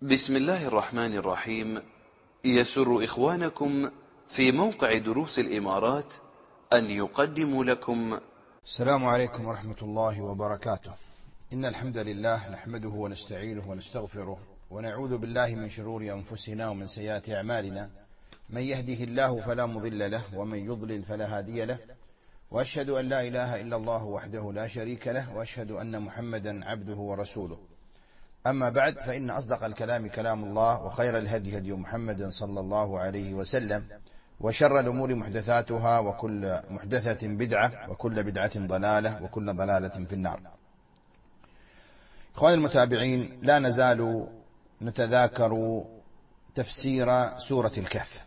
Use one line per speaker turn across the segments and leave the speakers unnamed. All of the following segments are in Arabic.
بسم الله الرحمن الرحيم. يسر إخوانكم في موقع دروس الإمارات أن يقدموا لكم
السلام عليكم ورحمة الله وبركاته. إن الحمد لله نحمده ونستعينه ونستغفره ونعوذ بالله من شرور أنفسنا ومن سيئات أعمالنا. من يهده الله فلا مضل له ومن يضلل فلا هادي له، وأشهد أن لا إله إلا الله وحده لا شريك له، وأشهد أن محمدا عبده ورسوله. أما بعد، فإن أصدق الكلام كلام الله، وخير الهدي هدي محمد صلى الله عليه وسلم، وشر الأمور محدثاتها، وكل محدثة بدعة، وكل بدعة ضلالة، وكل ضلالة في النار. إخواني المتابعين، لا نزال نتذاكر تفسير سورة الكهف،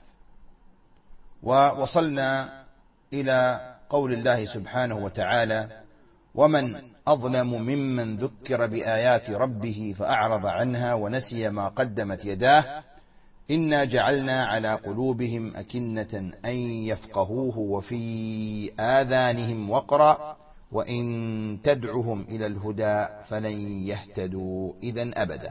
ووصلنا إلى قول الله سبحانه وتعالى: ومن أظلم ممن ذكر بآيات ربه فأعرض عنها ونسي ما قدمت يداه إنا جعلنا على قلوبهم أكنة أن يفقهوه وفي آذانهم وقرا وإن تدعهم إلى الهدى فلن يهتدوا إذن أبدا.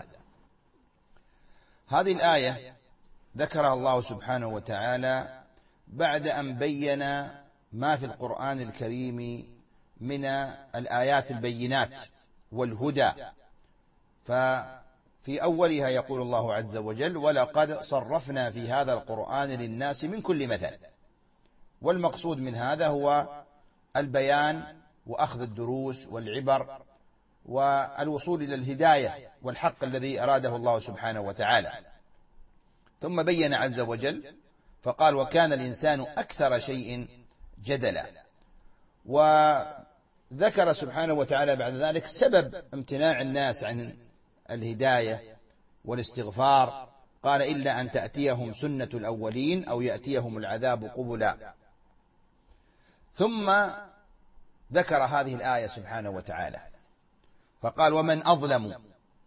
هذه الآية ذكرها الله سبحانه وتعالى بعد أن بين ما في القرآن الكريم من الآيات البينات والهدى. ففي أولها يقول الله عز وجل: ولقد صرفنا في هذا القرآن للناس من كل مثل. والمقصود من هذا هو البيان وأخذ الدروس والعبر والوصول إلى الهداية والحق الذي أراده الله سبحانه وتعالى. ثم بين عز وجل فقال: وكان الإنسان أكثر شيء جدلا. وذكر سبحانه وتعالى بعد ذلك سبب امتناع الناس عن الهداية والاستغفار. قال: إلا أن تأتيهم سنة الأولين أو يأتيهم العذاب قبلا. ثم ذكر هذه الآية سبحانه وتعالى فقال: ومن أظلم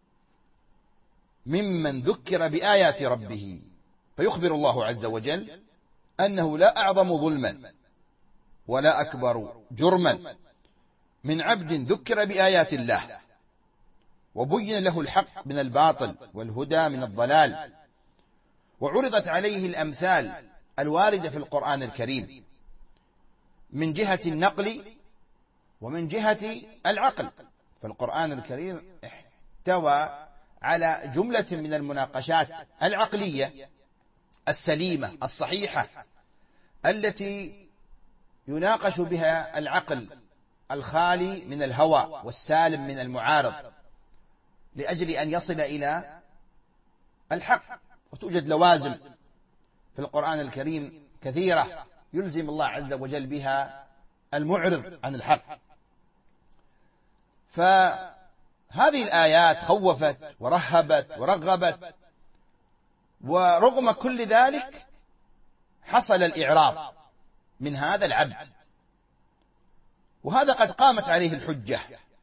ممن ذكر بآيات ربه. فيخبر الله عز وجل أنه لا أعظم ظلما ولا أكبر جرما من عبد ذكر بآيات الله وبين له الحق من الباطل والهدى من الضلال، وعرضت عليه الأمثال الواردة في القرآن الكريم من جهة النقل ومن جهة العقل. فالقرآن الكريم احتوى على جملة من المناقشات العقلية السليمة الصحيحة التي يناقش بها العقل الخالي من الهوى والسالم من المعارض لأجل أن يصل إلى الحق. وتوجد لوازم في القرآن الكريم كثيرة يلزم الله عز وجل بها المعرض عن الحق. فهذه الآيات خوفت ورهبت ورغبت، ورغم كل ذلك حصل الإعراض من هذا العبد، وهذا قد قامت عليه الحجة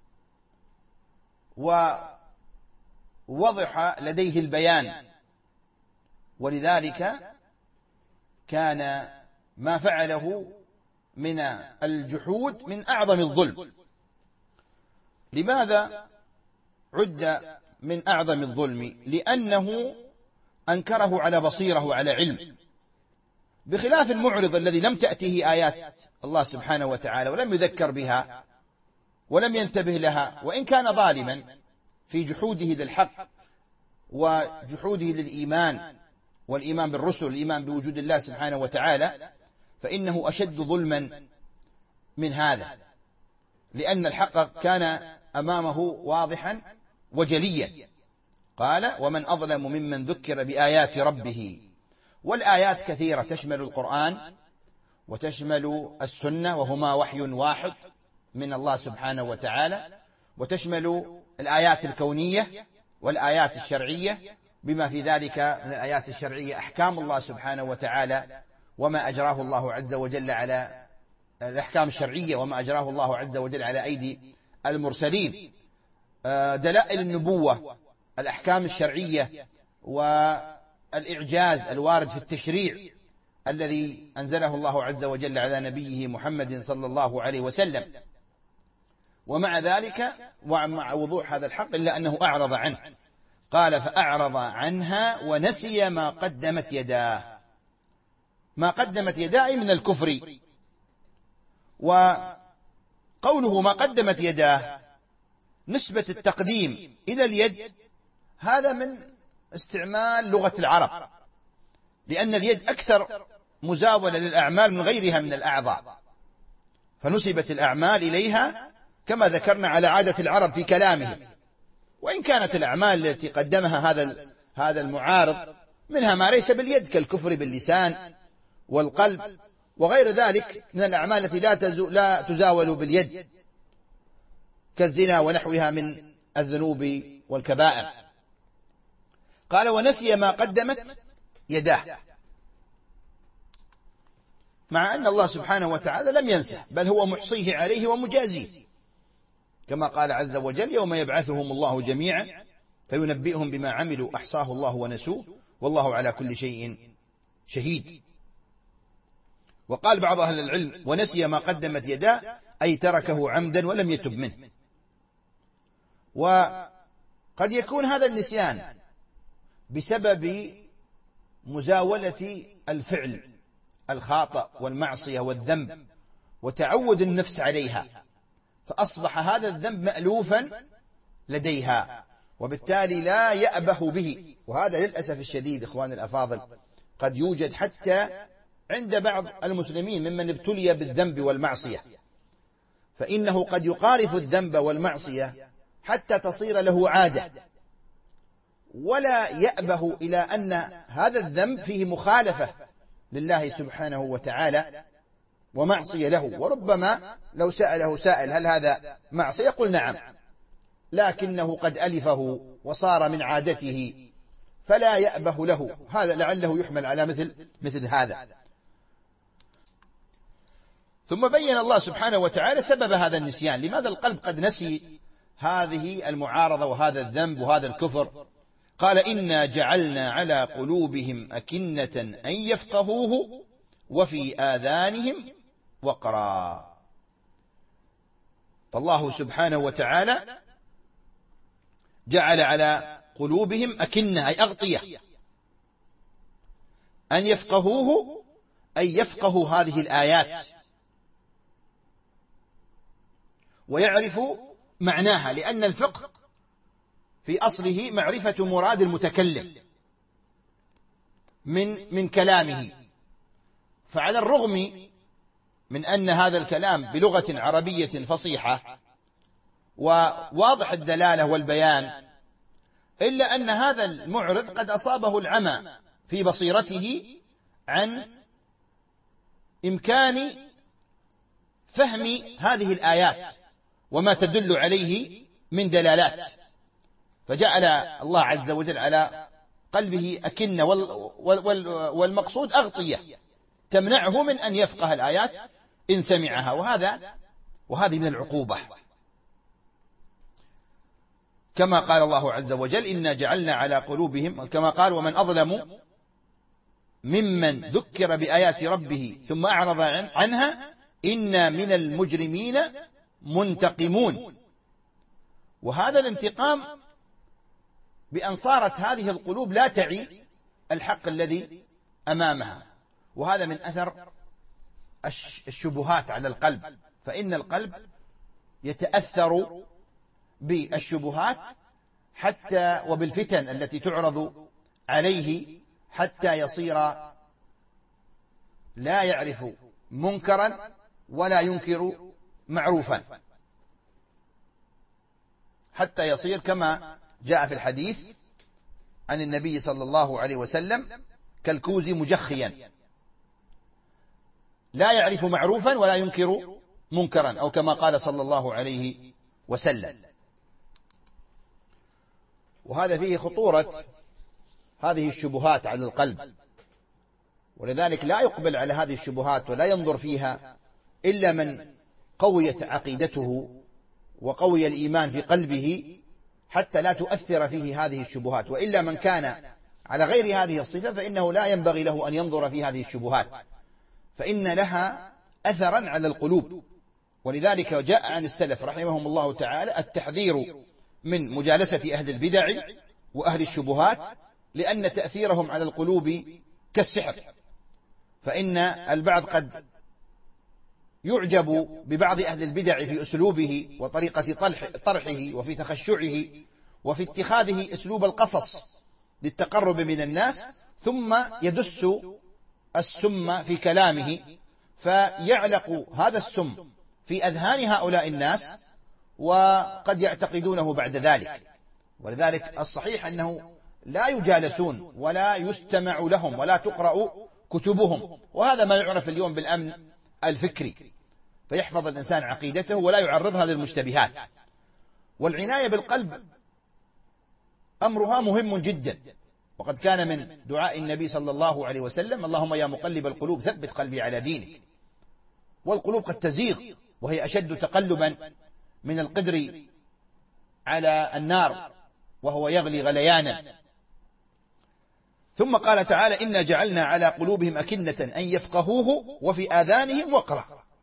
ووضح لديه البيان، ولذلك كان ما فعله من الجحود من أعظم الظلم. لماذا عد من أعظم الظلم؟ لأنه أنكره على بصيرة وعلى علم، بخلاف المعرض الذي لم تأته آيات الله سبحانه وتعالى ولم يذكر بها ولم ينتبه لها، وإن كان ظالما في جحوده للحق وجحوده للإيمان والإيمان بالرسل، الإيمان بوجود الله سبحانه وتعالى، فإنه أشد ظلما من هذا، لأن الحق كان أمامه واضحا وجليا. قال: ومن أظلم ممن ذكر بآيات ربه. والآيات كثيرة تشمل القرآن وتشمل السنة، وهما وحي واحد من الله سبحانه وتعالى، وتشمل الآيات الكونية والآيات الشرعية، بما في ذلك من الآيات الشرعية أحكام الله سبحانه وتعالى وما أجراه الله عز وجل على الأحكام الشرعية وما أجراه الله عز وجل على أيدي المرسلين، دلائل النبوة، الأحكام الشرعية، والإعجاز الوارد في التشريع الذي أنزله الله عز وجل على نبيه محمد صلى الله عليه وسلم. ومع ذلك ومع وضوح هذا الحق إلا أنه أعرض عنه، قال فأعرض عنها ونسي ما قدمت يداه. ما قدمت يداه من الكفر. وقوله ما قدمت يداه نسبة التقديم إلى اليد هذا من استعمال لغة العرب، لأن اليد أكثر مزاولة للأعمال من غيرها من الأعضاء، فنسبت الأعمال إليها كما ذكرنا على عادة العرب في كلامهم. وإن كانت الأعمال التي قدمها هذا المعارض منها ما ليس باليد كالكفر باللسان والقلب وغير ذلك من الأعمال التي لا تزاول باليد كالزنا ونحوها من الذنوب والكبائر. قال ونسي ما قدمت يداه، مع أن الله سبحانه وتعالى لم ينسه بل هو محصيه عليه ومجازيه، كما قال عز وجل يوم يبعثهم الله جميعا فينبئهم بما عملوا أحصاه الله ونسوه والله على كل شيء شهيد. وقال بعض أهل العلم ونسي ما قدمت يداه أي تركه عمدا ولم يتب منه. وقد يكون هذا النسيان بسبب مزاولة الفعل الخاطئ والمعصية والذنب وتعود النفس عليها، فأصبح هذا الذنب مألوفا لديها وبالتالي لا يأبه به. وهذا للأسف الشديد إخواني الأفاضل قد يوجد حتى عند بعض المسلمين ممن ابتلي بالذنب والمعصية، فإنه قد يقارف الذنب والمعصية حتى تصير له عادة ولا يأبه إلى أن هذا الذنب فيه مخالفة لله سبحانه وتعالى ومعصية له. وربما لو سأله سائل هل هذا معصية يقول نعم، لكنه قد ألفه وصار من عادته فلا يأبه له. هذا لعله يحمل على مثل هذا. ثم بين الله سبحانه وتعالى سبب هذا النسيان، لماذا القلب قد نسي هذه المعارضة وهذا الذنب وهذا الكفر. قال إنا جعلنا على قلوبهم أكنة أن يفقهوه وفي آذانهم وقرا. فالله سبحانه وتعالى جعل على قلوبهم أكنة أي أغطية أن يفقهوه أي يفقهوا هذه الآيات ويعرفوا معناها، لأن الفقه في أصله معرفة مراد المتكلم من كلامه. فعلى الرغم من أن هذا الكلام بلغة عربية فصيحة وواضح الدلالة والبيان، إلا أن هذا المعرض قد أصابه العمى في بصيرته عن إمكان فهم هذه الآيات وما تدل عليه من دلالات، فجعل الله عز وجل على قلبه أكنة والمقصود أغطية تمنعه من أن يفقه الآيات إن سمعها، وهذه من العقوبة، كما قال الله عز وجل إنا جعلنا على قلوبهم، كما قال ومن أظلم ممن ذكر بآيات ربه ثم أعرض عنها إنا من المجرمين منتقمون. وهذا الانتقام بأن صارت هذه القلوب لا تعي الحق الذي أمامها، وهذا من أثر الشبهات على القلب، فإن القلب يتأثر بالشبهات حتى وبالفتن التي تعرض عليه حتى يصير لا يعرف منكرا ولا ينكر معروفا، حتى يصير كما جاء في الحديث عن النبي صلى الله عليه وسلم كالكوز مجخيا لا يعرف معروفا ولا ينكر منكرا، أو كما قال صلى الله عليه وسلم. وهذا فيه خطورة هذه الشبهات على القلب، ولذلك لا يقبل على هذه الشبهات ولا ينظر فيها إلا من قويت عقيدته وقوي الإيمان في قلبه حتى لا تؤثر فيه هذه الشبهات، وإلا من كان على غير هذه الصفة فإنه لا ينبغي له أن ينظر في هذه الشبهات، فإن لها أثرا على القلوب. ولذلك جاء عن السلف رحمهم الله تعالى التحذير من مجالسة أهل البدع وأهل الشبهات، لأن تأثيرهم على القلوب كالسحر. فإن البعض قد يعجب ببعض أهل البدع في أسلوبه وطريقة طرحه وفي تخشعه وفي اتخاذه أسلوب القصص للتقرب من الناس، ثم يدس السم في كلامه فيعلق هذا السم في أذهان هؤلاء الناس وقد يعتقدونه بعد ذلك. ولذلك الصحيح أنه لا يجالسون ولا يستمع لهم ولا تقرأ كتبهم، وهذا ما يعرف اليوم بالأمن الفكري، فيحفظ الإنسان عقيدته ولا يعرضها للمشتبهات. والعناية بالقلب أمرها مهم جدا، وقد كان من دعاء النبي صلى الله عليه وسلم: اللهم يا مقلب القلوب ثبت قلبي على دينك. والقلوب قد تزيغ وهي أشد تقلبا من القدر على النار وهو يغلي غليانا. ثم قال تعالى: إنا جعلنا على قلوبهم أكنة أن يفقهوه وفي آذانهم وقرا.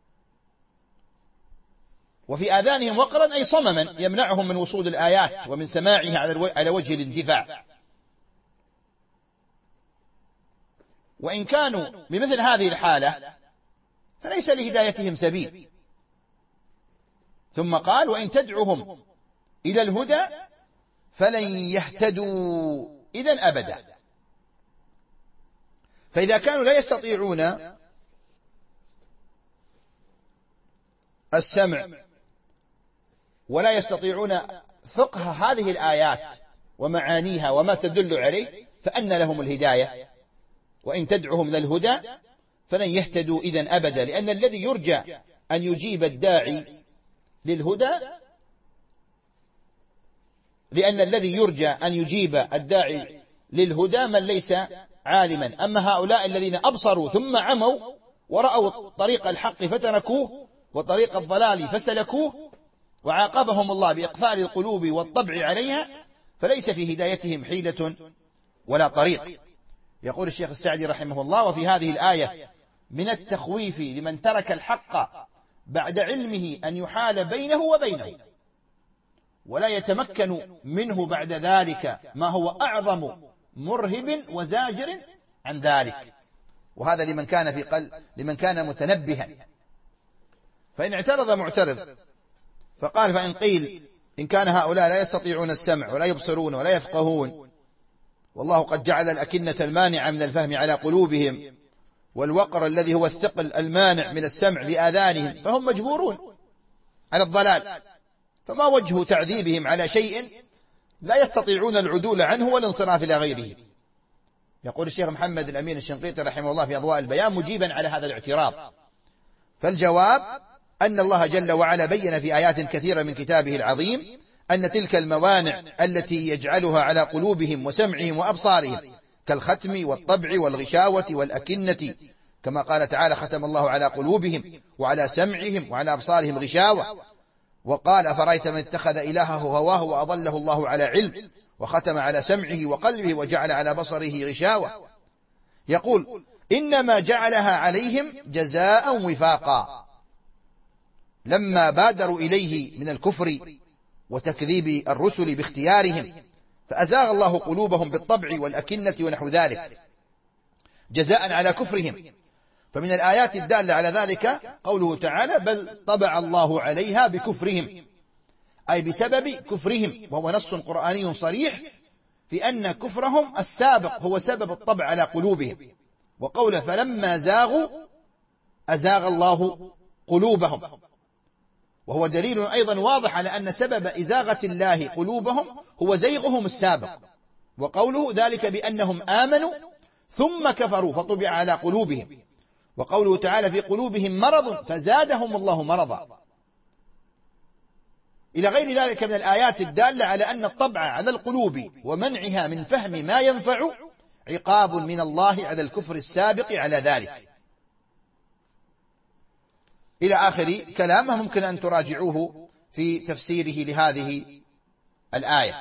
وفي آذانهم وقرا أي صمما يمنعهم من وصول الآيات ومن سماعها على وجه الانتفاع. وإن كانوا بمثل هذه الحالة فليس لهدايتهم سبيل. ثم قال: وإن تدعهم إلى الهدى فلن يهتدوا إذن أبدا. فإذا كانوا لا يستطيعون السمع ولا يستطيعون فقه هذه الآيات ومعانيها وما تدل عليه، فأن لهم الهداية؟ وإن تدعهم إلى الهدى فلن يهتدوا إذن أبدا، لأن الذي يرجى أن يجيب الداعي للهدى من ليس عالما. أما هؤلاء الذين أبصروا ثم عموا ورأوا طريق الحق فتركوه وطريق الضلال فسلكوه وعاقبهم الله بإقفال القلوب والطبع عليها، فليس في هدايتهم حيلة ولا طريق. يقول الشيخ السعدي رحمه الله: وفي هذه الآية من التخويف لمن ترك الحق بعد علمه أن يحال بينه وبينه ولا يتمكن منه بعد ذلك ما هو أعظم مرهب وزاجر عن ذلك. وهذا لمن كان متنبها. فإن اعترض معترض فقال: فإن قيل إن كان هؤلاء لا يستطيعون السمع ولا يبصرون ولا يفقهون، والله قد جعل الأكنة المانعة من الفهم على قلوبهم والوقر الذي هو الثقل المانع من السمع بآذانهم، فهم مجبورون على الضلال، فما وجه تعذيبهم على شيء لا يستطيعون العدول عنه والانصراف إلى غيره؟ يقول الشيخ محمد الأمين الشنقيطي رحمه الله في أضواء البيان مجيبا على هذا الاعتراض: فالجواب أن الله جل وعلا بين في آيات كثيرة من كتابه العظيم أن تلك الموانع التي يجعلها على قلوبهم وسمعهم وأبصارهم كالختم والطبع والغشاوة والأكنة، كما قال تعالى: ختم الله على قلوبهم وعلى سمعهم وعلى أبصارهم غشاوة. وقال: أفرأيت من اتخذ إلهه هواه وأضله الله على علم وختم على سمعه وقلبه وجعل على بصره غشاوة. يقول: إنما جعلها عليهم جزاء وفاقا لما بادروا إليه من الكفر وتكذيب الرسل باختيارهم، فأزاغ الله قلوبهم بالطبع والأكنة ونحو ذلك جزاء على كفرهم. فمن الآيات الدالة على ذلك قوله تعالى: بل طبع الله عليها بكفرهم، أي بسبب كفرهم، وهو نص قرآني صريح في أن كفرهم السابق هو سبب الطبع على قلوبهم. وقوله: فلما زاغوا أزاغ الله قلوبهم، وهو دليل أيضا واضح على أن سبب إزاغة الله قلوبهم هو زيغهم السابق. وقوله: ذلك بأنهم آمنوا ثم كفروا فطبع على قلوبهم. وقوله تعالى: في قلوبهم مرض فزادهم الله مرضا، إلى غير ذلك من الآيات الدالة على أن الطبع على القلوب ومنعها من فهم ما ينفع عقاب من الله على الكفر السابق على ذلك، إلى آخر كلامه. ممكن أن تراجعوه في تفسيره لهذه الآية.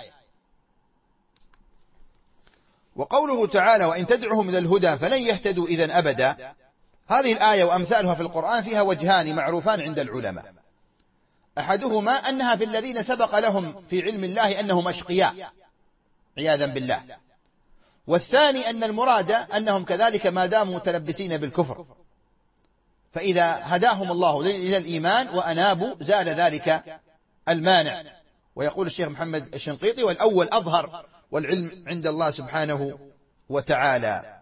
وقوله تعالى: وإن تدعهم إلى الهدى فلن يهتدوا إذن أبدا، هذه الآية وأمثالها في القرآن فيها وجهان معروفان عند العلماء: أحدهما أنها في الذين سبق لهم في علم الله أنهم أشقياء، عياذا بالله. والثاني أن المراد أنهم كذلك ما داموا متلبسين بالكفر، فإذا هداهم الله إلى الإيمان وأنابوا زال ذلك المانع. ويقول الشيخ محمد الشنقيطي: والأول أظهر والعلم عند الله سبحانه وتعالى.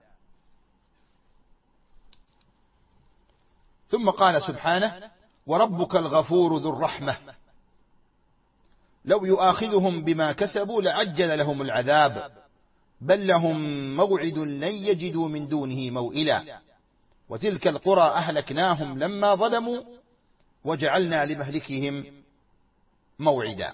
ثم قال سبحانه: وربك الغفور ذو الرحمة لو يؤاخذهم بما كسبوا لعجل لهم العذاب بل لهم موعد لن يجدوا من دونه موئلا وتلك القرى أهلكناهم لما ظلموا وجعلنا لمهلكهم موعدا.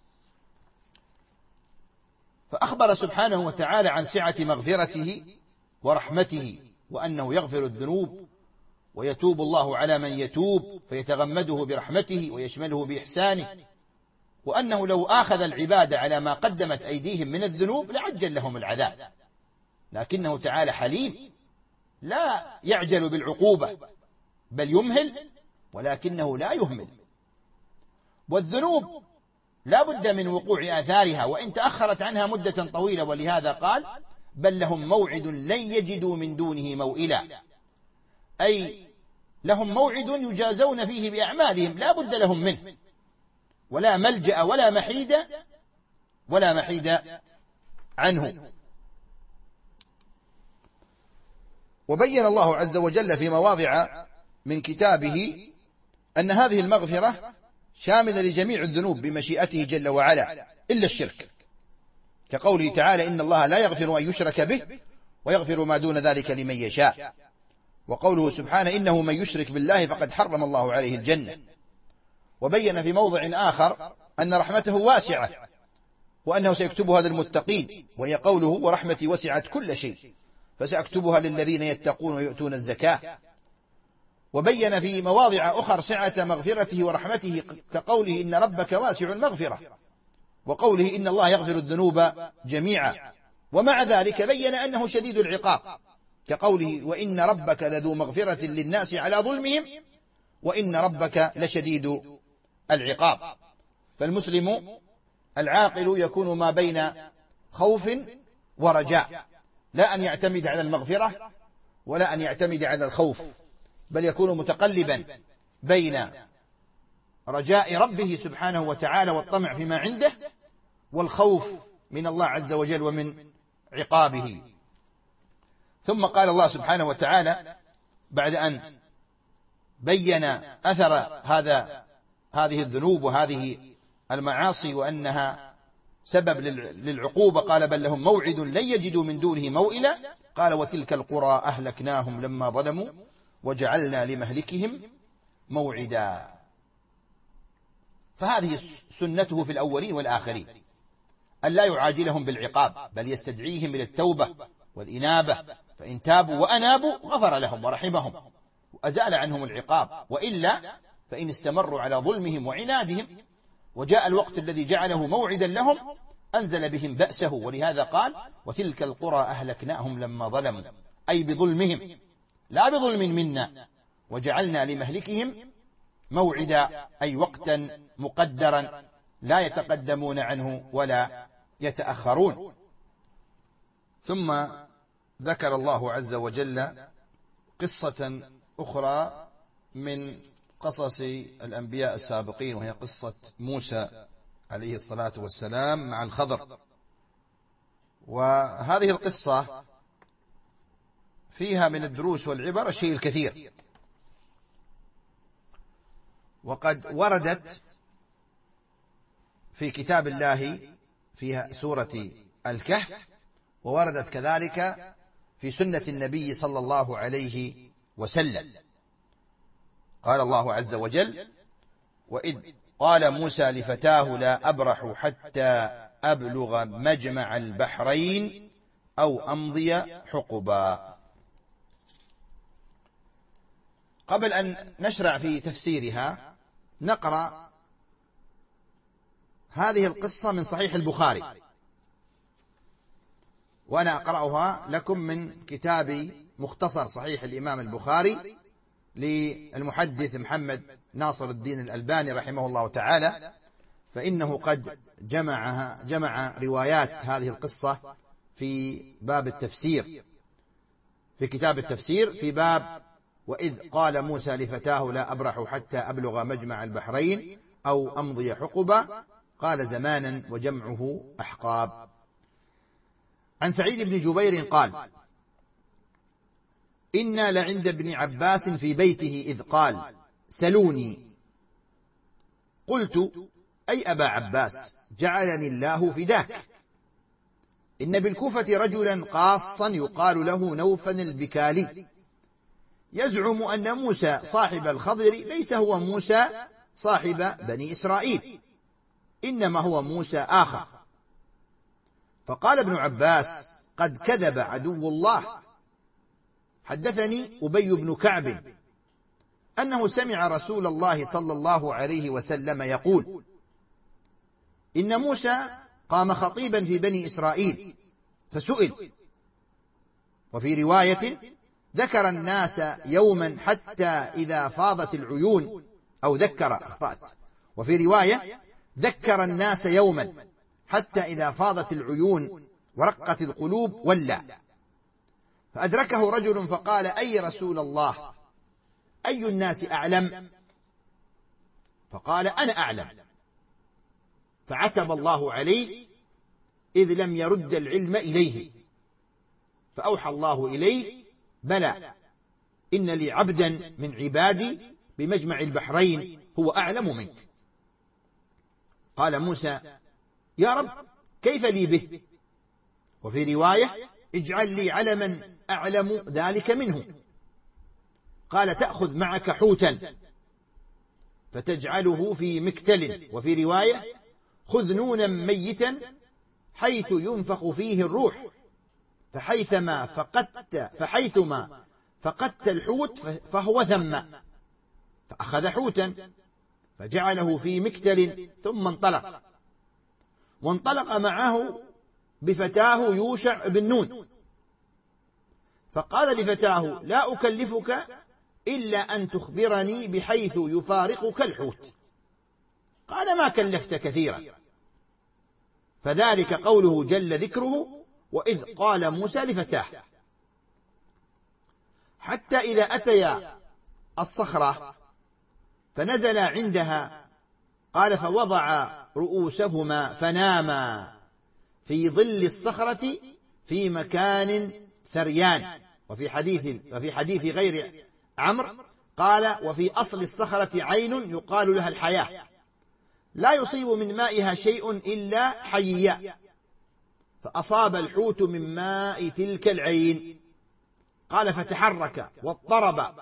فأخبر سبحانه وتعالى عن سعة مغفرته ورحمته، وأنه يغفر الذنوب ويتوب الله على من يتوب فيتغمده برحمته ويشمله بإحسانه، وأنه لو آخذ العباد على ما قدمت أيديهم من الذنوب لعجل لهم العذاب، لكنه تعالى حليم لا يعجل بالعقوبة بل يمهل، ولكنه لا يهمل. والذنوب لا بد من وقوع آثارها وإن تأخرت عنها مدة طويلة، ولهذا قال: بل لهم موعد لن يجدوا من دونه موئلا، أي لهم موعد يجازون فيه بأعمالهم لا بد لهم منه، ولا ملجأ ولا محيد عنه. وبين الله عز وجل في مواضع من كتابه أن هذه المغفرة شاملة لجميع الذنوب بمشيئته جل وعلا إلا الشرك، كقوله تعالى: إن الله لا يغفر أن يشرك به ويغفر ما دون ذلك لمن يشاء. وقوله سبحانه: إنه من يشرك بالله فقد حرم الله عليه الجنة. وبين في موضع آخر أن رحمته واسعة وأنه سيكتبها للمتقين، وهي قوله: ورحمتي وسعت كل شيء فسأكتبها للذين يتقون ويؤتون الزكاة. وبين في مواضع أخر سعة مغفرته ورحمته، كقوله: إن ربك واسع المغفرة، وقوله: إن الله يغفر الذنوب جميعا. ومع ذلك بين أنه شديد العقاب، كقوله: وإن ربك لذو مغفرة للناس على ظلمهم وإن ربك لشديد العقاب. فالمسلم العاقل يكون ما بين خوف ورجاء، لا أن يعتمد على المغفرة ولا أن يعتمد على الخوف، بل يكون متقلبا بين رجاء ربه سبحانه وتعالى والطمع فيما عنده والخوف من الله عز وجل ومن عقابه. ثم قال الله سبحانه وتعالى بعد أن بين أثر هذه الذنوب وهذه المعاصي وأنها سبب للعقوبة، قال: بل لهم موعد لن يجدوا من دونه موئلا، قال: وتلك القرى أهلكناهم لما ظلموا وجعلنا لمهلكهم موعدا. فهذه سنته في الأولين والآخرين، أن لا يعاجلهم بالعقاب بل يستدعيهم إلى التوبة والإنابة، فإن تابوا وأنابوا غفر لهم ورحمهم وأزال عنهم العقاب، وإلا فإن استمروا على ظلمهم وعنادهم وجاء الوقت الذي جعله موعدا لهم أنزل بهم بأسه. ولهذا قال: وتلك القرى أهلكناهم لما ظلموا، أي بظلمهم لا بظلم منا، وجعلنا لمهلكهم موعدا، أي وقتا مقدرا لا يتقدمون عنه ولا يتأخرون. ثم ذكر الله عز وجل قصة أخرى من قصص الأنبياء السابقين، وهي قصة موسى عليه الصلاة والسلام مع الخضر. وهذه القصة فيها من الدروس والعبر الشيء الكثير، وقد وردت في كتاب الله فيها سورة الكهف، ووردت كذلك في سنة النبي صلى الله عليه وسلم. قال الله عز وجل: وإذ قال موسى لفتاه لا أبرح حتى أبلغ مجمع البحرين أو أمضي حقبا. قبل أن نشرع في تفسيرها نقرأ هذه القصة من صحيح البخاري، وأنا أقرأها لكم من كتاب مختصر صحيح الإمام البخاري للمحدث محمد ناصر الدين الألباني رحمه الله تعالى. فإنه قد جمع روايات هذه القصة في باب التفسير، في كتاب التفسير، في باب وإذ قال موسى لفتاه لا أبرح حتى أبلغ مجمع البحرين أو أمضي حقبا، قال زمانا وجمعه أحقاب. عن سعيد بن جبير قال: إنا لعند ابن عباس في بيته إذ قال: سلوني. قلت: أي أبا عباس، جعلني الله فداك، إن بالكوفة رجلا قاصا يقال له نوفل البكالي، يزعم أن موسى صاحب الخضر ليس هو موسى صاحب بني إسرائيل، إنما هو موسى آخر. فقال ابن عباس: قد كذب عدو الله. حدثني أبي بن كعب أنه سمع رسول الله صلى الله عليه وسلم يقول: إن موسى قام خطيبا في بني إسرائيل فسئل. وفي رواية: ذكر الناس يوما حتى إذا فاضت العيون، أو أخطأت. وفي رواية: ذكر الناس يوما حتى إذا فاضت العيون ورقت القلوب ولى. فأدركه رجل فقال: أي رسول الله، أي الناس أعلم؟ فقال: أنا أعلم. فعتب الله عليه إذ لم يرد العلم إليه، فأوحى الله إليه: بلى، إن لي عبدا من عبادي بمجمع البحرين هو أعلم منك. قال موسى: يا رب، كيف لي به؟ وفي رواية: اجعل لي علما أعلم ذلك منه. قال: تأخذ معك حوتا فتجعله في مكتل. وفي رواية: خذ نونا ميتا حيث ينفخ فيه الروح، فحيثما فقدت الحوت فهو ثم. فأخذ حوتا فجعله في مكتل ثم انطلق، وانطلق معه بفتاه يوشع بن نون، فقال لفتاه: لا أكلفك إلا أن تخبرني بحيث يفارقك الحوت. قال: ما كلفت كثيرا. فذلك قوله جل ذكره: وإذ قال موسى لفتاه. حتى إذا أتيا الصخرة فنزل عندها، قال: فوضع رؤوسهما فناما في ظل الصخرة في مكان ثريان. وفي حديث غير عمرو قال: وفي أصل الصخرة عين يقال لها الحياة، لا يصيب من مائها شيء إلا حيا، فأصاب الحوت من ماء تلك العين. قال: فتحرك واضطرب.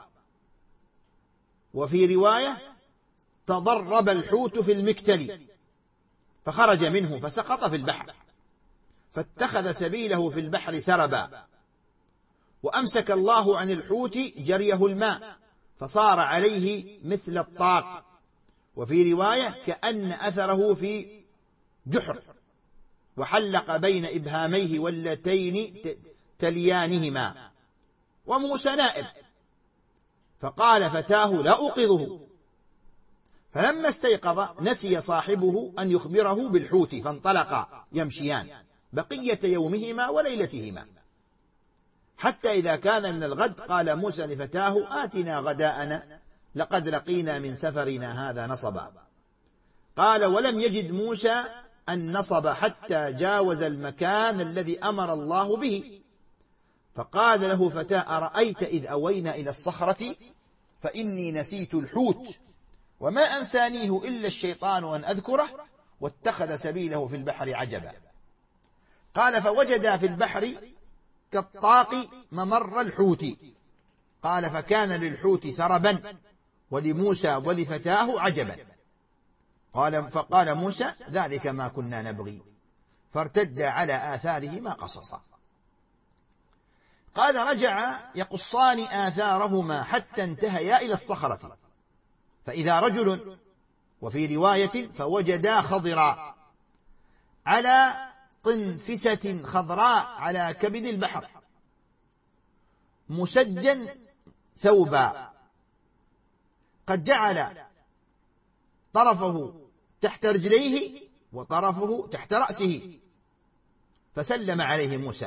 وفي رواية: تضرب الحوت في المكتل، فخرج منه فسقط في البحر، فاتخذ سبيله في البحر سربا. وأمسك الله عن الحوت جريه الماء، فصار عليه مثل الطاق. وفي رواية: كأن أثره في جحر، وحلق بين إبهاميه واللتين تليانهما، وموسى نائم. فقال فتاه: لا أوقظه. فلما استيقظ نسي صاحبه أن يخبره بالحوت، فانطلقا يمشيان بقية يومهما وليلتهما، حتى إذا كان من الغد قال موسى لفتاه: آتنا غداءنا لقد لقينا من سفرنا هذا نصبا. قال: ولم يجد موسى النصب حتى جاوز المكان الذي أمر الله به. فقال له فتاه: أرأيت إذ أوينا إلى الصخرة فإني نسيت الحوت وما أنسانيه إلا الشيطان أن أذكره، واتخذ سبيله في البحر عجبا. قال: فوجدا في البحر كالطاق ممر الحوت. قال: فكان للحوت سربا ولموسى ولفتاه عجبا. فقال موسى: ذلك ما كنا نبغي، فارتد على آثارهما قصصا. قال: رجع يقصان آثارهما حتى انتهيا إلى الصخرة، فإذا رجل. وفي رواية: فوجدا خضرا على طنفسة خضراء على كبد البحر، مسجا ثوبا، قد جعل طرفه تحت رجليه وطرفه تحت رأسه، فسلم عليه موسى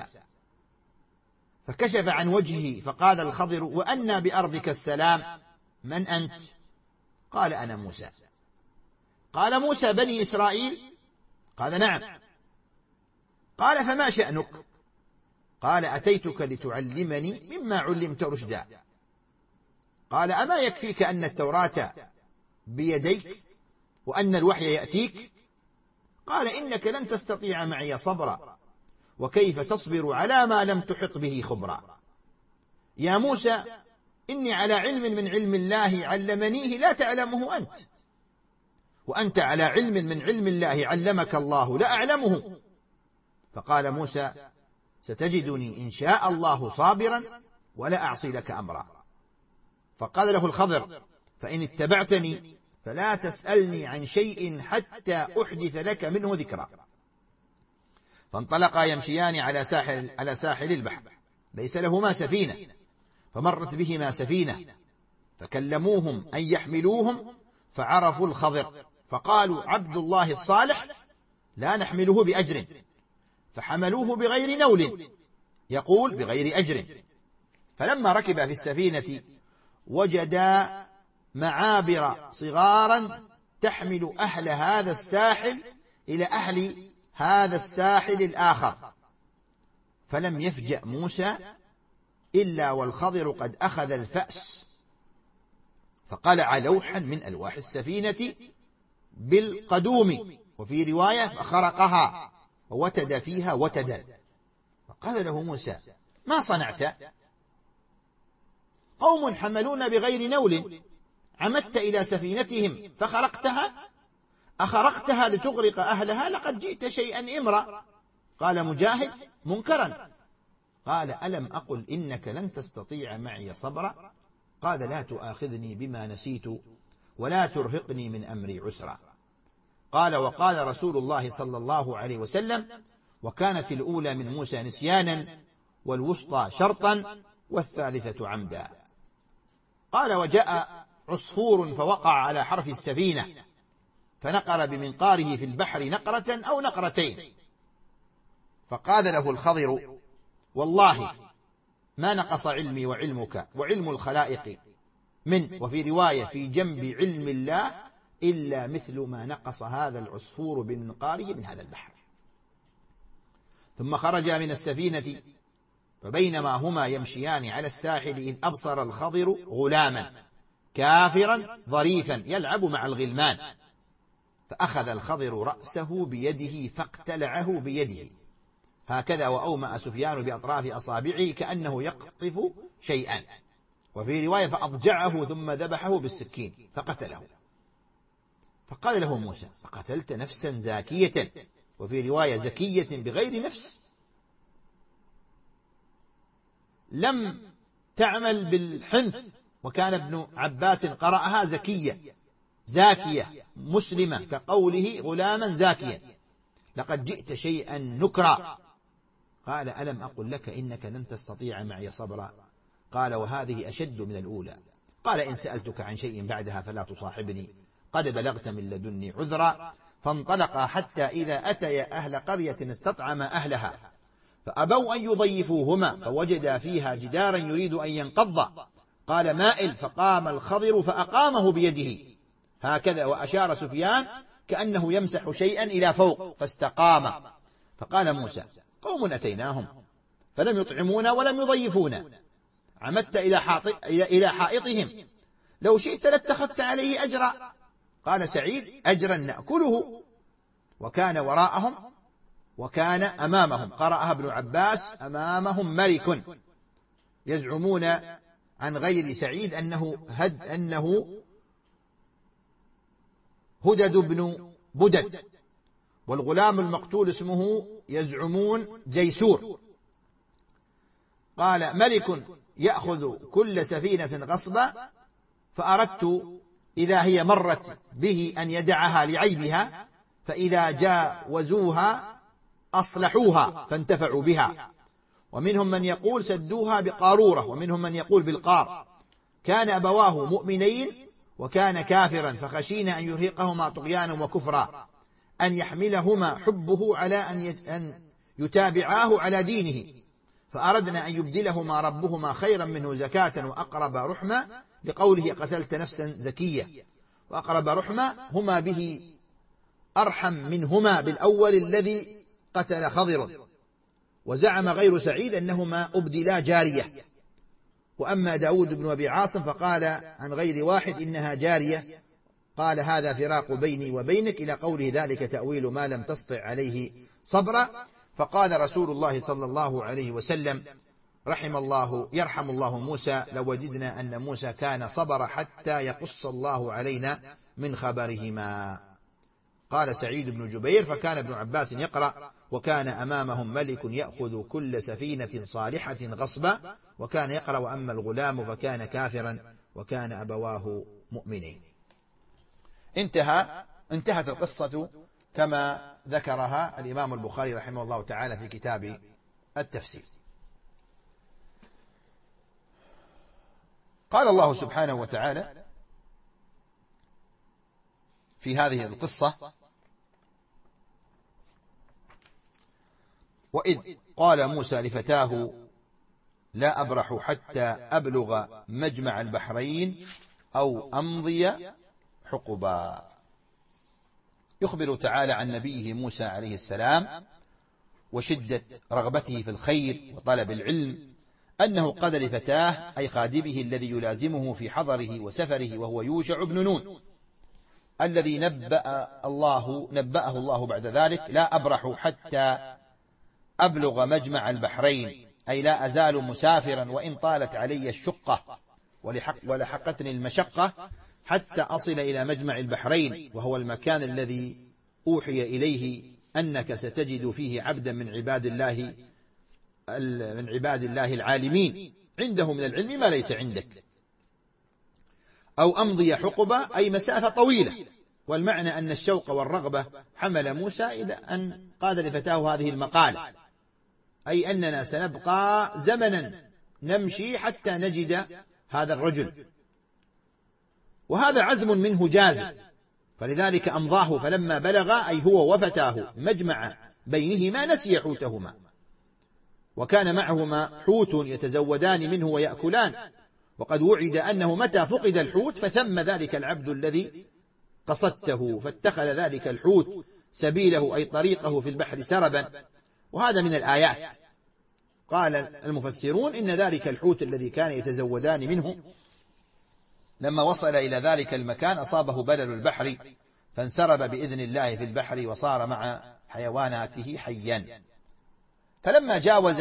فكشف عن وجهه، فقال الخضر: وأنى بأرضك السلام، من أنت؟ قال: أنا موسى. قال: موسى بني إسرائيل؟ قال: نعم. قال: فما شأنك؟ قال: أتيتك لتعلمني مما علمت رشدا. قال: أما يكفيك أن التوراة بيديك وأن الوحي يأتيك؟ قال: إنك لن تستطيع معي صبرا، وكيف تصبر على ما لم تحط به خبرا؟ يا موسى، إني على علم من علم الله علمنيه لا تعلمه أنت، وأنت على علم من علم الله علمك الله لا أعلمه. فقال موسى: ستجدني إن شاء الله صابرا ولا أعصي لك أمرا. فقال له الخضر: فإن اتبعتني فلا تسألني عن شيء حتى أحدث لك منه ذكرا. فانطلقا يمشيان على ساحل البحر، ليس لهما سفينة، فمرت بهما سفينة فكلموهم أن يحملوهم، فعرفوا الخضر فقالوا: عبد الله الصالح لا نحمله بأجر، فحملوه بغير نول، يقول بغير أجر. فلما ركب في السفينة وجدا معابر صغارا تحمل أهل هذا الساحل إلى أهل هذا الساحل الآخر، فلم يفجأ موسى إلا والخضر قد أخذ الفأس، فقلع لوحا من ألواح السفينة بالقدوم، وفي رواية فخرقها ووتد فيها وتدا. فقال له موسى: ما صنعت؟ قوم حملون بغير نول، عمدت إلى سفينتهم فخرقتها؟ أخرقتها لتغرق أهلها؟ لقد جئت شيئا إمرا. قال مجاهد: منكرا. قال: ألم أقل إنك لن تستطيع معي صبرا؟ قال: لا تؤاخذني بما نسيت ولا ترهقني من أمري عسرا. قال: وقال رسول الله صلى الله عليه وسلم: وكانت الأولى من موسى نسيانا، والوسطى شرطا، والثالثة عمدا. قال: وجاء عصفور فوقع على حرف السفينة، فنقر بمنقاره في البحر نقرة أو نقرتين. فقال له الخضر: والله ما نقص علمي وعلمك وعلم الخلائق من، وفي رواية في جنب علم الله، إلا مثل ما نقص هذا العصفور بمنقاره من هذا البحر. ثم خرج من السفينة، فبينما هما يمشيان على الساحل إذ أبصر الخضر غلاما كافرا ظريفا يلعب مع الغلمان، فأخذ الخضر رأسه بيده فاقتلعه بيده هكذا، وأومأ سفيان بأطراف أصابعه كأنه يقطف شيئا، وفي رواية فأضجعه ثم ذبحه بالسكين فقتله. فقال له موسى: فقتلت نفسا زاكية، وفي رواية زكية بغير نفس، لم تعمل بالحنث، وكان ابن عباس قرأها زكية زاكية مسلمة، كقوله غلاما زاكيا، لقد جئت شيئا نكرا. قال: ألم أقل لك إنك لن تستطيع معي صبرا؟ قال: وهذه أشد من الأولى. قال: إن سألتك عن شيء بعدها فلا تصاحبني، قد بلغت من لدني عذرا. فانطلقا حتى إذا أتيا أهل قرية استطعما أهلها فأبوا أن يضيفوهما، فوجدا فيها جدارا يريد أن ينقض، قال: مائل. فقام الخضر فأقامه بيده هكذا، وأشار سفيان كأنه يمسح شيئا إلى فوق فاستقام. فقال موسى: قوم أتيناهم فلم يطعمونا ولم يضيفونا، عمدت إلى حائطهم، لو شئت لاتخذت عليه أجرا. قال سعيد: أجرا نأكله. وكان أمامهم، قرأها ابن عباس: أمامهم ملك، يزعمون عن غير سعيد أنه هدد بن بدد، والغلام المقتول اسمه يزعمون جيسور. قال: ملك يأخذ كل سفينة غصبا، فأردت إذا هي مرت به أن يدعها لعيبها، فإذا جاوزوها أصلحوها فانتفعوا بها. ومنهم من يقول سدوها بقارورة، ومنهم من يقول بالقار. كان أبواه مؤمنين وكان كافرا، فخشينا أن يرهقهما طغيانا وكفرا، أن يحملهما حبه على أن يتابعاه على دينه، فأردنا أن يبدلهما ربهما خيرا منه زكاة وأقرب رحمة، لقوله قتلت نفسا زكية. وأقرب رحمة هما به أرحم منهما بالأول الذي قتل خضر. وزعم غير سعيد أنهما أبدلا جارية. وأما داود بن أبي عاصم فقال عن غير واحد إنها جارية، قال هذا فراق بيني وبينك، إلى قوله ذلك تأويل ما لم تسطع عليه صبرا. فقال رسول الله صلى الله عليه وسلم يرحم الله موسى، لوجدنا أن موسى كان صبر حتى يقص الله علينا من خبرهما. قال سعيد بن جبير فكان ابن عباس يقرأ وكان أمامهم ملك يأخذ كل سفينة صالحة غصبا، وكان يقرأ وأما الغلام فكان كافرا وكان أبواه مؤمنين. انتهت القصة كما ذكرها الإمام البخاري رحمه الله تعالى في كتاب التفسير. قال الله سبحانه وتعالى في هذه القصة: وإذ قال موسى لفتاه لا أبرح حتى أبلغ مجمع البحرين أو أمضي حقبا. يخبر تعالى عن نبيه موسى عليه السلام وشدة رغبته في الخير وطلب العلم، أنه قال لفتاه أي خادمه الذي يلازمه في حضره وسفره، وهو يوشع بن نون، الذي نبأه الله بعد ذلك: لا أبرح حتى أبلغ مجمع البحرين، أي لا أزال مسافرا وإن طالت علي الشقة ولحقتني المشقة حتى أصل إلى مجمع البحرين، وهو المكان الذي أوحي إليه أنك ستجد فيه عبدا من عباد الله العالمين، عنده من العلم ما ليس عندك. أو أمضي حقبة أي مسافة طويلة. والمعنى أن الشوق والرغبة حمل موسى إلى أن قال لفتاه هذه المقالة، أي أننا سنبقى زمنا نمشي حتى نجد هذا الرجل، وهذا عزم منه جازم، فلذلك أمضاه. فلما بلغ أي هو وفتاه مجمع بينهما نسي حوتهما، وكان معهما حوت يتزودان منه ويأكلان، وقد وعد أنه متى فقد الحوت فثم ذلك العبد الذي قصدته، فاتخذ ذلك الحوت سبيله أي طريقه في البحر سربا. وهذا من الآيات. قال المفسرون إن ذلك الحوت الذي كان يتزودان منه لما وصل إلى ذلك المكان أصابه بلل البحر فانسرب بإذن الله في البحر وصار مع حيواناته حيا. فلما جاوز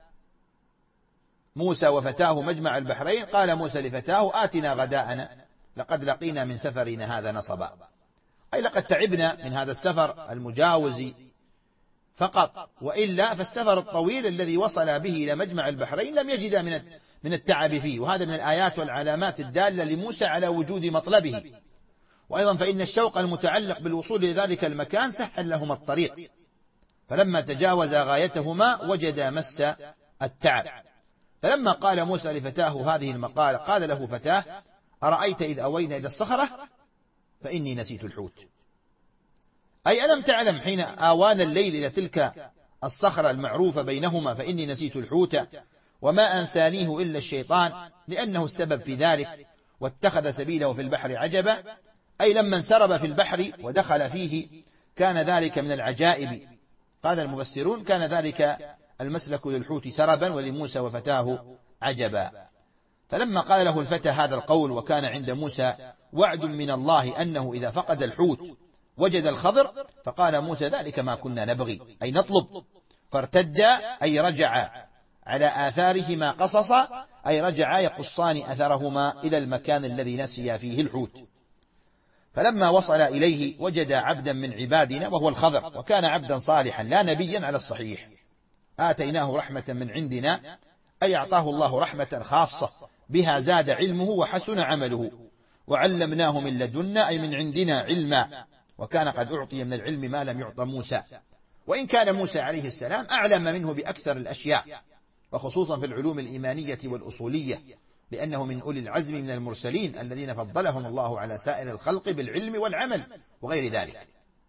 موسى وفتاه مجمع البحرين قال موسى لفتاه آتنا غداءنا لقد لقينا من سفرنا هذا نصبا، أي لقد تعبنا من هذا السفر المجاوز فقط، وإلا فالسفر الطويل الذي وصل به إلى مجمع البحرين لم يجد من التعب فيه. وهذا من الآيات والعلامات الدالة لموسى على وجود مطلبه. وأيضا فإن الشوق المتعلق بالوصول إلى ذلك المكان سهل لهما الطريق، فلما تجاوز غايتهما وجد مس التعب. فلما قال موسى لفتاه هذه المقالة قال له فتاه أرأيت إذ أوينا إلى الصخرة فإني نسيت الحوت، أي ألم تعلم حين آوانا الليل إلى تلك الصخرة المعروفة بينهما فإني نسيت الحوت وما أنسانيه إلا الشيطان لأنه السبب في ذلك، واتخذ سبيله في البحر عجبا، أي لما انسرب في البحر ودخل فيه كان ذلك من العجائب. قال المفسرون كان ذلك المسلك للحوت سربا ولموسى وفتاه عجبا. فلما قال له الفتى هذا القول وكان عند موسى وعد من الله أنه إذا فقد الحوت وجد الخضر، فقال موسى ذلك ما كنا نبغي أي نطلب، فارتد أي رجع على آثارهما قصصا، أي رجع يقصان أثرهما إلى المكان الذي نسي فيه الحوت. فلما وصل إليه وجد عبدا من عبادنا وهو الخضر، وكان عبدا صالحا لا نبيا على الصحيح، آتيناه رحمة من عندنا أي أعطاه الله رحمة خاصة بها زاد علمه وحسن عمله، وعلمناه من لدنا أي من عندنا علما، وكان قد أعطي من العلم ما لم يعط موسى. وإن كان موسى عليه السلام أعلم منه بأكثر الأشياء، وخصوصا في العلوم الإيمانية والأصولية، لأنه من أولي العزم من المرسلين الذين فضلهم الله على سائر الخلق بالعلم والعمل وغير ذلك.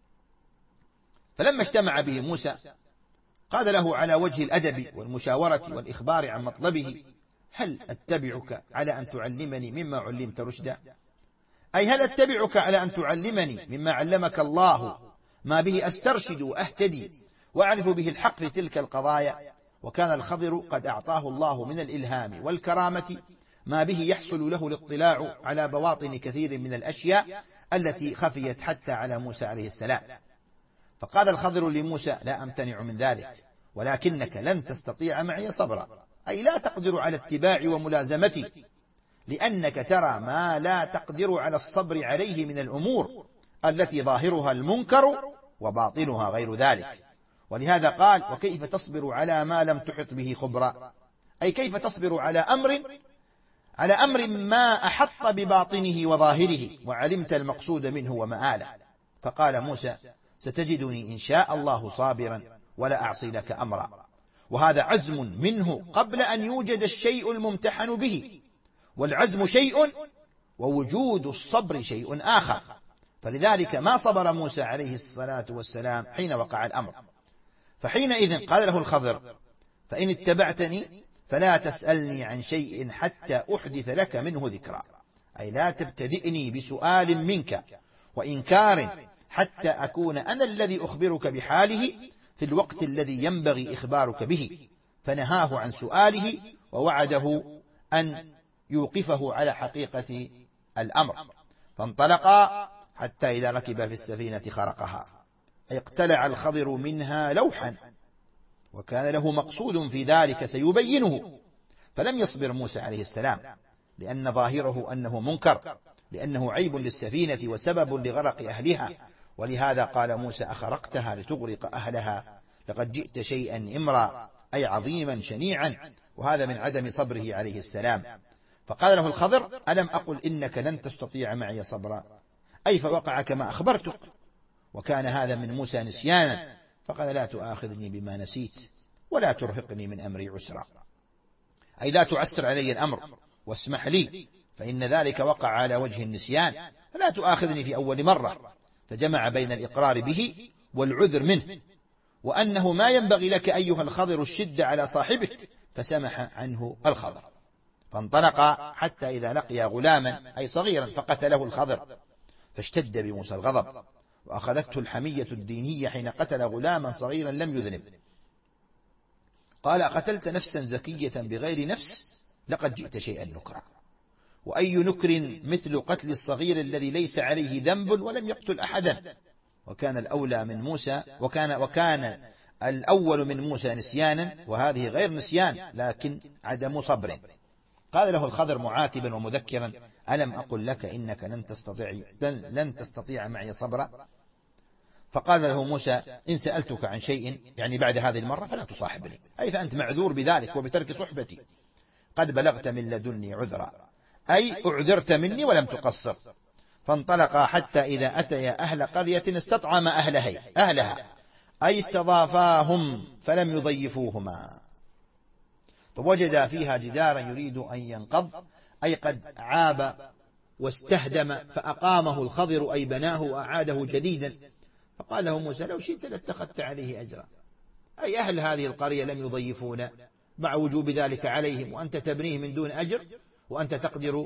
فلما اجتمع به موسى قال له على وجه الأدب والمشاورة والإخبار عن مطلبه: هل أتبعك على أن تعلمني مما علمت رشدا؟ أي هل أتبعك على أن تعلمني مما علمك الله ما به أسترشد وأهتدي وأعرف به الحق في تلك القضايا؟ وكان الخضر قد أعطاه الله من الإلهام والكرامة ما به يحصل له الاطلاع على بواطن كثير من الأشياء التي خفيت حتى على موسى عليه السلام. فقال الخضر لموسى: لا أمتنع من ذلك، ولكنك لن تستطيع معي صبرا، أي لا تقدر على اتباعي وملازمتي، لأنك ترى ما لا تقدر على الصبر عليه من الأمور التي ظاهرها المنكر وباطنها غير ذلك. ولهذا قال: وكيف تصبر على ما لم تحط به خبرا؟ أي كيف تصبر على أمر ما أحط بباطنه وظاهره وعلمت المقصود منه ومآله. فقال موسى: ستجدني إن شاء الله صابرا ولا أعصي لك أمرا. وهذا عزم منه قبل أن يوجد الشيء الممتحن به، والعزم شيء ووجود الصبر شيء آخر. فلذلك ما صبر موسى عليه الصلاة والسلام حين وقع الأمر. فحينئذ قال له الخضر: فإن اتبعتني فلا تسألني عن شيء حتى أحدث لك منه ذكرا، أي لا تبتدئني بسؤال منك وإنكار حتى أكون أنا الذي أخبرك بحاله في الوقت الذي ينبغي إخبارك به. فنهاه عن سؤاله ووعده أن يوقفه على حقيقة الأمر. فانطلقا حتى إذا ركب في السفينة خرقها، أي اقتلع الخضر منها لوحا، وكان له مقصود في ذلك سيبينه. فلم يصبر موسى عليه السلام، لأن ظاهره أنه منكر، لأنه عيب للسفينة وسبب لغرق أهلها. ولهذا قال موسى: أخرقتها لتغرق أهلها لقد جئت شيئا إمرا، أي عظيما شنيعا. وهذا من عدم صبره عليه السلام. فقال له الخضر: ألم أقل إنك لن تستطيع معي صبرا؟ أي فوقع كما أخبرتك. وكان هذا من موسى نسيانا، فقال: لا تؤاخذني بما نسيت ولا ترهقني من أمري عسرا، أي لا تعسر علي الأمر واسمح لي، فإن ذلك وقع على وجه النسيان، فلا تؤاخذني في أول مرة. فجمع بين الإقرار به والعذر منه، وأنه ما ينبغي لك أيها الخضر الشد على صاحبك، فسمح عنه الخضر. فانطلقا حتى إذا لقيا غلاما أي صغيرا فقتله الخضر، فاشتد بموسى الغضب، وأخذته الحمية الدينية حين قتل غلاما صغيرا لم يذنب. قال: أقتلت نفسا زكية بغير نفس لقد جئت شيئا نكرا. وأي نكر مثل قتل الصغير الذي ليس عليه ذنب ولم يقتل أحدا. وكان الأولى من موسى وكان الأول من موسى نسيانا، وهذه غير نسيان لكن عدم صبر. قال له الخضر معاتبا ومذكرا: ألم أقل لك إنك لن تستطيع معي صبرا؟ فقال له موسى: إن سألتك عن شيء يعني بعد هذه المرة فلا تصاحبني، أي فأنت معذور بذلك وبترك صحبتي، قد بلغت من لدني عذرا، أي أعذرت مني ولم تقصر. فانطلقا حتى إذا أتيا أهل قرية استطعم أهلها أي استضافاهم فلم يضيفوهما، فوجد فيها جدارا يريد أن ينقض، أي قد عاب واستهدم، فأقامه الخضر أي بناه وأعاده جديدا. فقال له موسى: لو شئت لاتخذت عليه أجرا، أي أهل هذه القرية لم يضيفونا مع وجوب ذلك عليهم، وأنت تبنيه من دون أجر وأنت تقدر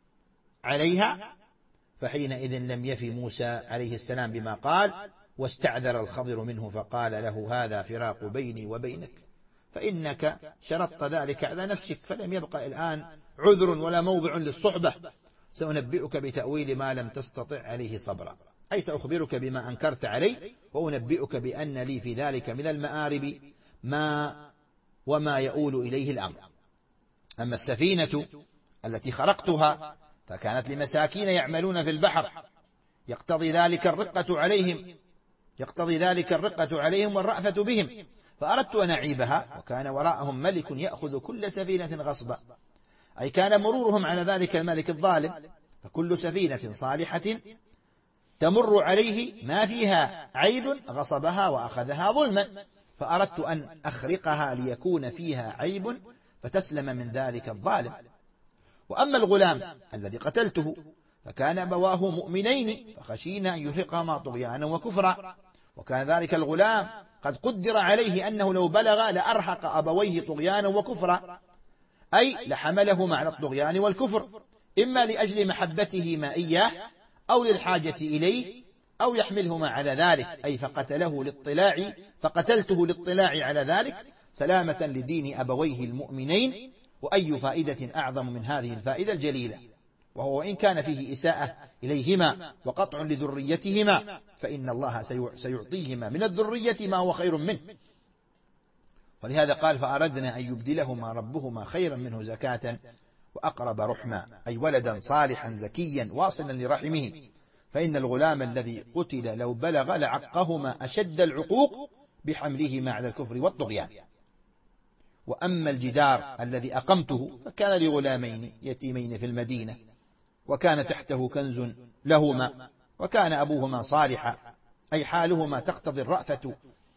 عليها. فحينئذ لم يفي موسى عليه السلام بما قال، واستعذر الخضر منه فقال له: هذا فراق بيني وبينك، فإنك شرطت ذلك على نفسك، فلم يبقى الآن عذر ولا موضع للصحبة. سأنبئك بتأويل ما لم تستطع عليه صبرا، أي سأخبرك بما أنكرت عليه، وأنبئك بأن لي في ذلك من المآرب وما يؤول إليه الأمر. أما السفينة التي خرقتها فكانت لمساكين يعملون في البحر، يقتضي ذلك الرقة عليهم والرأفة بهم، فأردت أن أعيبها، وكان وراءهم ملك يأخذ كل سفينة غصبا، أي كان مرورهم على ذلك الملك الظالم، فكل سفينة صالحة تمر عليه ما فيها عيب غصبها وأخذها ظلما، فأردت أن أخرقها ليكون فيها عيب فتسلم من ذلك الظالم. وأما الغلام الذي قتلته فكان أبواه مؤمنين فخشينا أن يرهقهما طغيانا وكفرا، وكان ذلك الغلام قد قدر عليه أنه لو بلغ لأرهق أبويه طغيانا وكفرا، أي لحملهما على الطغيان والكفر، إما لأجل محبتهما إياه أو للحاجة إليه، أو يحملهما على ذلك، أي فقتلته للاطلاع على ذلك سلامة لدين أبويه المؤمنين. وأي فائدة أعظم من هذه الفائدة الجليلة، وهو إن كان فيه إساءة إليهما وقطع لذريتهما فإن الله سيعطيهما من الذرية ما هو خير منه. ولهذا قال فأردنا أن يبدلهما ربهما خيرا منه زكاة وأقرب رحما، أي ولدا صالحا زكيا واصلا لرحمه، فإن الغلام الذي قتل لو بلغ لعقهما أشد العقوق بحملهما على الكفر والطغيان. وأما الجدار الذي أقمته فكان لغلامين يتيمين في المدينة، وكان تحته كنز لهما، وكان أبوهما صالحا، أي حالهما تقتضي الرأفة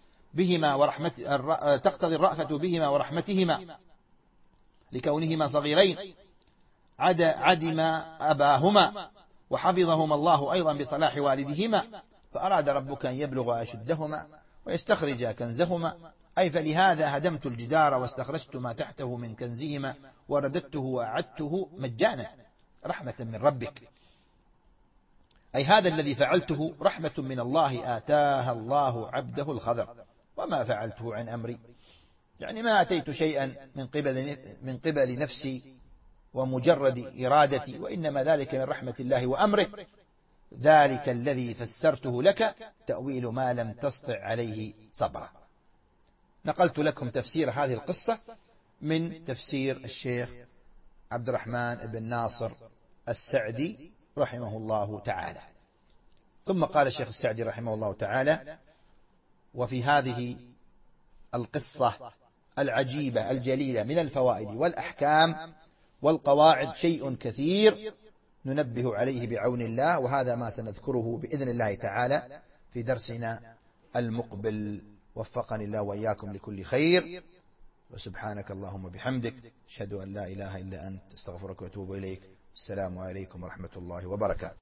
بهما ورحمتهما لكونهما صغيرين، عدم أباهما وحفظهما الله أيضا بصلاح والدهما، فأراد ربك أن يبلغ أشدهما ويستخرج كنزهما، أي فلهذا هدمت الجدار واستخرجت ما تحته من كنزهما ورددته وأعدته مجانا رحمة من ربك، أي هذا الذي فعلته رحمة من الله آتاها الله عبده الخضر، وما فعلته عن أمري، يعني ما أتيت شيئا من قبل نفسي ومجرد إرادتي، وإنما ذلك من رحمة الله وأمره، ذلك الذي فسرته لك تأويل ما لم تستطع عليه صبرا. نقلت لكم تفسير هذه القصة من تفسير الشيخ عبد الرحمن بن ناصر السعدي رحمه الله تعالى. ثم قال الشيخ السعدي رحمه الله تعالى: وفي هذه القصة العجيبة الجليلة من الفوائد والأحكام والقواعد شيء كثير ننبه عليه بعون الله، وهذا ما سنذكره بإذن الله تعالى في درسنا المقبل. وفقني الله وإياكم لكل خير، وسبحانك اللهم وبحمدك، أشهد أن لا إله إلا أنت، استغفرك وأتوب إليك. السلام عليكم ورحمة الله وبركاته.